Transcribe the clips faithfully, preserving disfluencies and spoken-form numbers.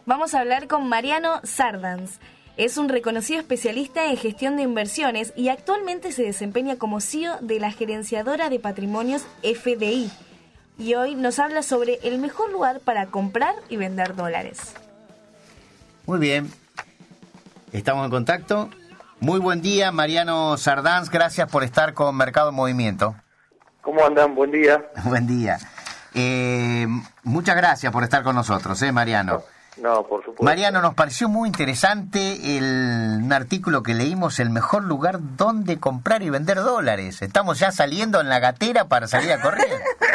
Vamos a hablar con Mariano Sardans. Es un reconocido especialista en gestión de inversiones y actualmente se desempeña como C E O de la gerenciadora de patrimonios F D I. Y hoy nos habla sobre el mejor lugar para comprar y vender dólares. Muy bien. Estamos en contacto. Muy buen día, Mariano Sardans. Gracias por estar con Mercado en Movimiento. ¿Cómo andan? Buen día. Buen día. Eh, muchas gracias por estar con nosotros, ¿eh, Mariano? No, no, por supuesto. Mariano, nos pareció muy interesante el, un artículo que leímos, el mejor lugar donde comprar y vender dólares. Estamos ya saliendo en la gatera para salir a correr.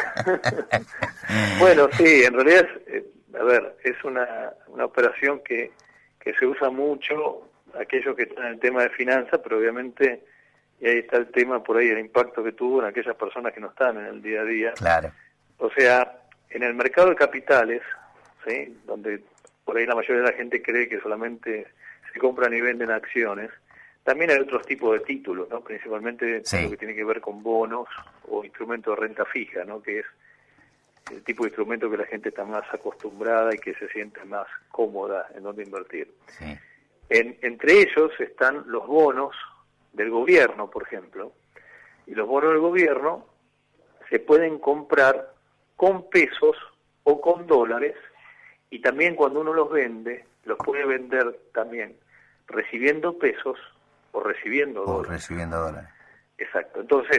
Bueno, sí, en realidad, es, eh, a ver, es una, una operación que, que se usa mucho, aquellos que están en el tema de finanzas, pero obviamente, y ahí está el tema por ahí, el impacto que tuvo en aquellas personas que no están en el día a día. Claro. O sea, en el mercado de capitales, ¿sí?, donde por ahí la mayoría de la gente cree que solamente se compran y venden acciones, también hay otros tipos de títulos, ¿no? Principalmente sí. lo que tiene que ver con bonos o instrumentos de renta fija, ¿no? Que es el tipo de instrumento que la gente está más acostumbrada y que se siente más cómoda en donde invertir. Sí. En, entre ellos están los bonos del gobierno, por ejemplo, y los bonos del gobierno se pueden comprar con pesos o con dólares, y también cuando uno los vende, los puede vender también recibiendo pesos o recibiendo o dólares. recibiendo dólares. Exacto. Entonces,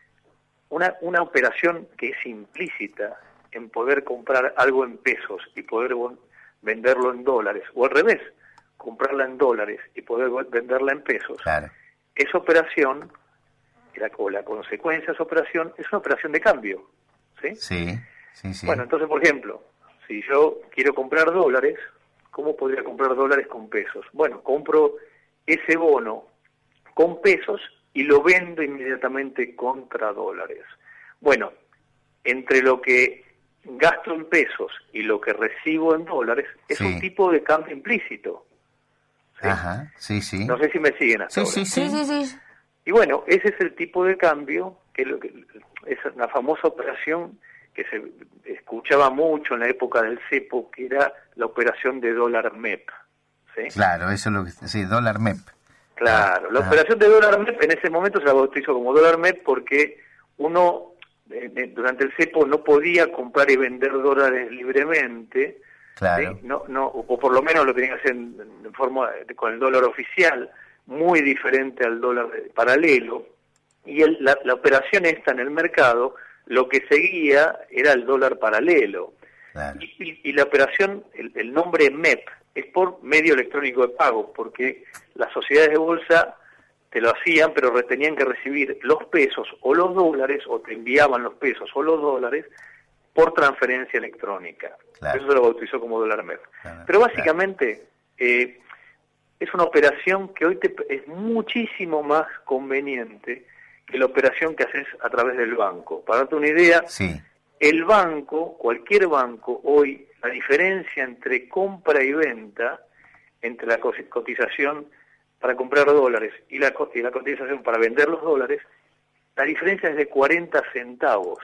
una, una operación que es implícita en poder comprar algo en pesos y poder venderlo en dólares, o al revés, comprarla en dólares y poder venderla en pesos, claro. Esa operación, la, o la consecuencia de esa operación, es una operación de cambio. ¿Sí? Sí, sí, sí. Bueno, entonces, por ejemplo, si yo quiero comprar dólares, ¿cómo podría comprar dólares con pesos? Bueno, compro ese bono con pesos y lo vendo inmediatamente contra dólares. Bueno, entre lo que gasto en pesos y lo que recibo en dólares es sí. un tipo de cambio implícito. ¿Sí? Ajá, sí, sí. No sé si me siguen hasta sí, ahora. Sí, sí, sí, sí. Y bueno, ese es el tipo de cambio, que es, lo que, es una famosa operación que se escuchaba mucho en la época del cepo, que era la operación de dólar M E P. ¿Sí? Claro, eso es lo que... Sí, dólar M E P. Claro, la Ajá. operación de dólar M E P en ese momento se la bautizó como dólar M E P porque uno, eh, durante el cepo, no podía comprar y vender dólares libremente. Claro. ¿Sí? No, no, o por lo menos lo tenía que hacer en, en forma de, con el dólar oficial, muy diferente al dólar paralelo. Y el, la, la operación esta en el mercado, lo que seguía era el dólar paralelo. Claro. Y, y, y la operación, el, el nombre M E P, es por medio electrónico de pago, porque las sociedades de bolsa te lo hacían, pero tenían que recibir los pesos o los dólares, o te enviaban los pesos o los dólares, por transferencia electrónica. Claro. Eso se lo bautizó como dólar M E P. Claro, pero básicamente, claro. eh, es una operación que hoy te, es muchísimo más conveniente que la operación que haces a través del banco. Para darte una idea, sí. el banco, cualquier banco, hoy, la diferencia entre compra y venta, entre la cotización para comprar dólares y la, y la cotización para vender los dólares, la diferencia es de cuarenta centavos.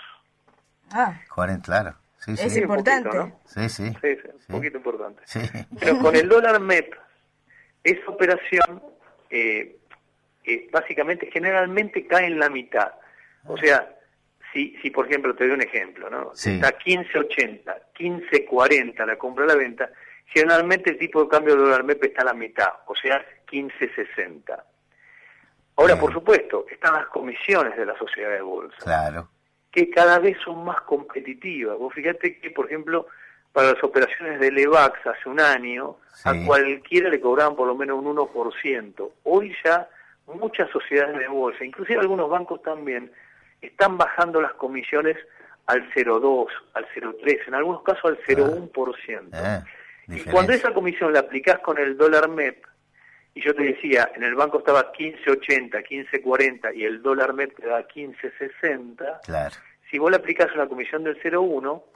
Ah, cuarenta, claro. Sí, sí. Es importante. Poquito, ¿no? Sí, sí. Sí, sí, un sí. poquito importante. Sí. Pero con el dólar M E P, esa operación eh, eh, básicamente, generalmente cae en la mitad. O sea, si, si por ejemplo, te doy un ejemplo, ¿no? Sí. Está quince ochenta, quince cuarenta la compra y la venta, generalmente el tipo de cambio del dólar M E P está a la mitad, o sea, quince sesenta. Ahora, Bien. por supuesto, están las comisiones de la sociedad de bolsa. Claro. Que cada vez son más competitivas. Vos fíjate que, por ejemplo, para las operaciones de Levax hace un año, sí. a cualquiera le cobraban por lo menos un uno por ciento. Hoy ya muchas sociedades de bolsa, inclusive algunos bancos también, están bajando las comisiones al cero coma dos, al cero coma tres, en algunos casos al cero coma uno por ciento. Ah, y cuando esa comisión la aplicás con el dólar M E P, y yo te decía, en el banco estaba quince ochenta, quince cuarenta y el dólar M E P te da quince sesenta, claro. Si vos le aplicás una comisión del cero coma uno,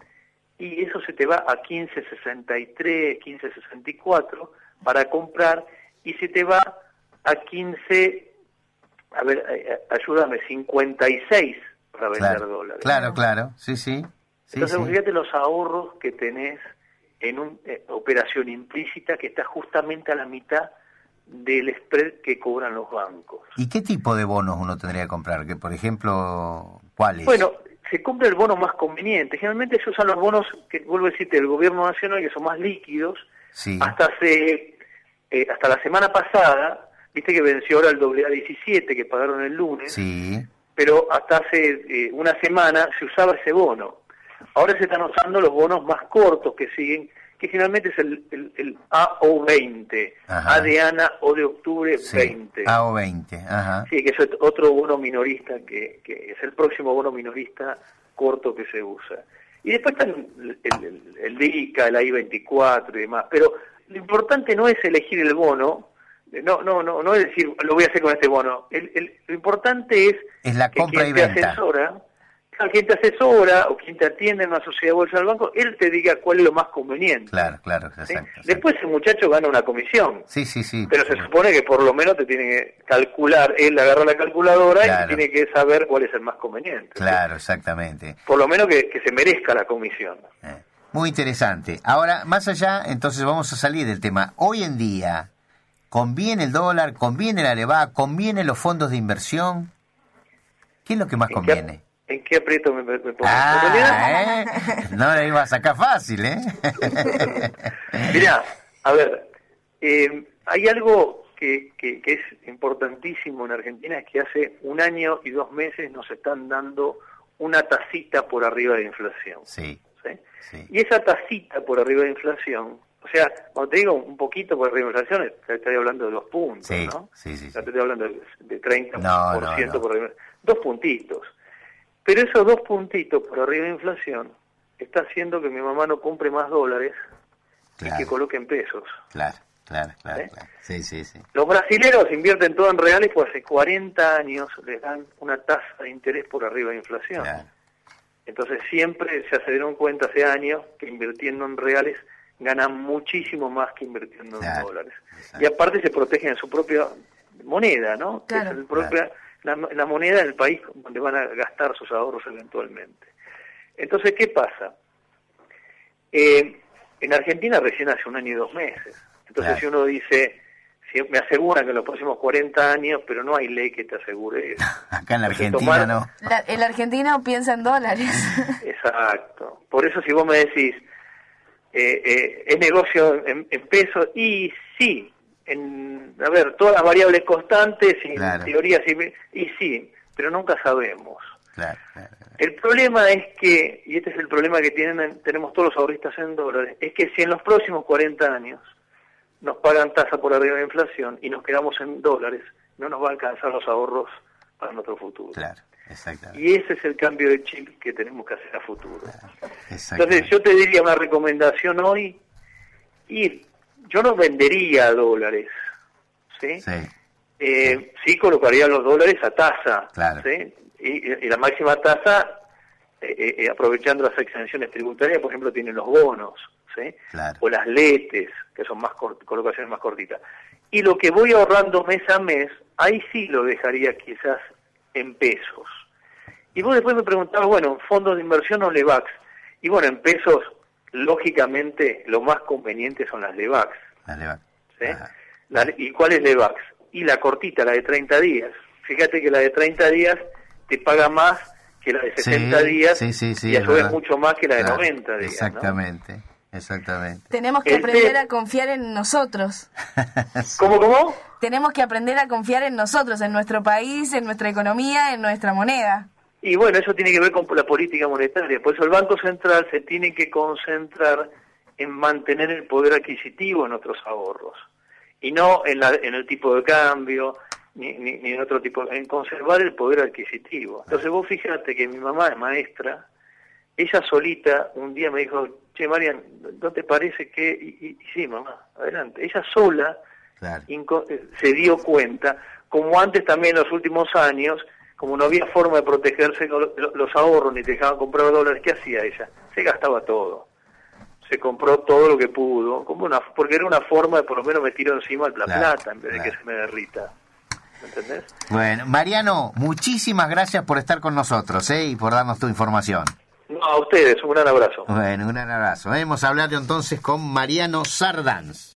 y eso se te va a quince sesenta y tres, quince sesenta y cuatro para comprar, y se te va a quince, a ver, ayúdame, cincuenta y seis para vender claro. dólares. Claro, claro, sí, sí. sí Entonces, sí. fíjate los ahorros que tenés en una eh, operación implícita que está justamente a la mitad del spread que cobran los bancos. ¿Y qué tipo de bonos uno tendría que comprar? Que, por ejemplo, ¿cuáles? Bueno, se compra el bono más conveniente. Generalmente se usan los bonos, que vuelvo a decirte, del gobierno nacional, que son más líquidos. Sí. Hasta hace, eh, hasta la semana pasada, viste que venció ahora el doble A diecisiete, que pagaron el lunes. Sí. Pero hasta hace eh, una semana se usaba ese bono. Ahora se están usando los bonos más cortos que siguen, que generalmente es el, el, el A O veinte, Ajá. A de Ana, O de octubre, Sí. veinte. A O veinte, ajá. Sí, que es otro bono minorista, que, que es el próximo bono minorista corto que se usa. Y después están el, el, el D I C A, el A I veinticuatro y demás. Pero lo importante no es elegir el bono, no no no no es decir, lo voy a hacer con este bono. El, el, lo importante es, es la que compra quien y te venta. asesora, quien te asesora o quien te atiende en una sociedad de bolsa del banco, él te diga cuál es lo más conveniente. Claro, claro, ¿sí? exacto, exacto. Después el muchacho gana una comisión. Sí, sí, sí. Pero se supone que por lo menos te tiene que calcular, él agarra la calculadora Claro. y tiene que saber cuál es el más conveniente. Claro, exactamente. Por lo menos que, que se merezca la comisión. Eh, Muy interesante. Ahora, más allá, entonces vamos a salir del tema. Hoy en día, ¿conviene el dólar? ¿Conviene la LEVAC? ¿Conviene los fondos de inversión? ¿Qué es lo que más ¿En conviene? qué, ¿En qué aprieto me, me pongo? Ah, ¿eh? No la iba a sacar fácil, ¿eh? Mirá, a ver, eh, hay algo que, que, que es importantísimo en Argentina, es que hace un año y dos meses nos están dando una tacita por arriba de inflación. Sí, ¿sí? sí. Y esa tacita por arriba de inflación, o sea, cuando te digo un poquito por arriba de inflación, estoy hablando de dos puntos, Sí, ¿no? sí, sí, sí. No te estoy hablando de, de treinta por ciento No, no, no. por arriba, dos puntitos. Pero esos dos puntitos por arriba de inflación está haciendo que mi mamá no compre más dólares Claro. y que coloque en pesos. Claro, claro, claro, ¿Eh? claro. Sí, sí, sí. Los brasileros invierten todo en reales, pues hace cuarenta años les dan una tasa de interés por arriba de inflación. Claro. Entonces siempre ya se dieron cuenta hace años que invirtiendo en reales ganan muchísimo más que invirtiendo Claro, en dólares. exacto. Y aparte se protegen en su propia moneda, ¿no? Claro. Que es el propia, la, la moneda del país donde van a gastar sus ahorros eventualmente. Entonces, ¿qué pasa? Eh, en Argentina recién hace un año y dos meses. Entonces, Claro. si uno dice, si me aseguran que en los próximos cuarenta años, pero no hay ley que te asegure eso. Acá en la Entonces, Argentina tomar- no. La- el argentino piensa en dólares. Exacto. Por eso si vos me decís, eh, eh, es negocio en, en pesos, y sí, en, a ver, todas las variables constantes, y Claro. en teoría sí, y sí, pero nunca sabemos. Claro, claro, claro. El problema es que, y este es el problema que tienen tenemos todos los ahorristas en dólares, es que si en los próximos cuarenta años nos pagan tasa por arriba de inflación y nos quedamos en dólares, no nos va a alcanzar los ahorros para nuestro futuro. Claro, exactamente. Y ese es el cambio de chip que tenemos que hacer a futuro. Exactamente. Entonces yo te diría una recomendación hoy, ir, yo no vendería dólares, ¿sí? Sí, Eh, sí colocaría los dólares a tasa, Claro. ¿sí? Y, y la máxima tasa, eh, eh, aprovechando las exenciones tributarias, por ejemplo, tienen los bonos, ¿sí? Claro. O las letes, que son más cort- colocaciones más cortitas. Y lo que voy ahorrando mes a mes, ahí sí lo dejaría quizás en pesos. Y vos después me preguntabas, bueno, fondos de inversión o LEVACs. Y bueno, en pesos, lógicamente, lo más conveniente son las LEVACs. Dale, va. ¿sí? Ajá. La- ¿Y cuál es LEVACs? Y la cortita, la de treinta días. Fíjate que la de treinta días te paga más que la de sesenta Sí, días, sí, sí, sí, y a es su vez verdad. mucho más que la de Claro, noventa días. ¿no? Exactamente, exactamente. Tenemos que El aprender te- a confiar en nosotros. ¿Cómo, cómo? Tenemos que aprender a confiar en nosotros, en nuestro país, en nuestra economía, en nuestra moneda. Y bueno, eso tiene que ver con la política monetaria. Por eso el Banco Central se tiene que concentrar en mantener el poder adquisitivo en nuestros ahorros. Y no en, la, en el tipo de cambio, ni, ni, ni en otro tipo, en conservar el poder adquisitivo. Entonces vos fíjate que mi mamá es maestra, ella solita un día me dijo, che Marian, ¿no te parece que...? Y, y, y sí, mamá, adelante. Ella sola Claro. inco- se dio cuenta, como antes también en los últimos años, como no había forma de protegerse lo- lo- los ahorros, ni te dejaban comprar dólares, ¿qué hacía ella? Se gastaba todo. Se compró todo lo que pudo, como una, porque era una forma de por lo menos me tiró encima la Claro, plata en vez de claro. que se me derrita. ¿Me entendés? Bueno, Mariano, muchísimas gracias por estar con nosotros, ¿eh? Y por darnos tu información. No, a ustedes, un gran abrazo. Bueno, un gran abrazo. Hemos hablado entonces con Mariano Sardans.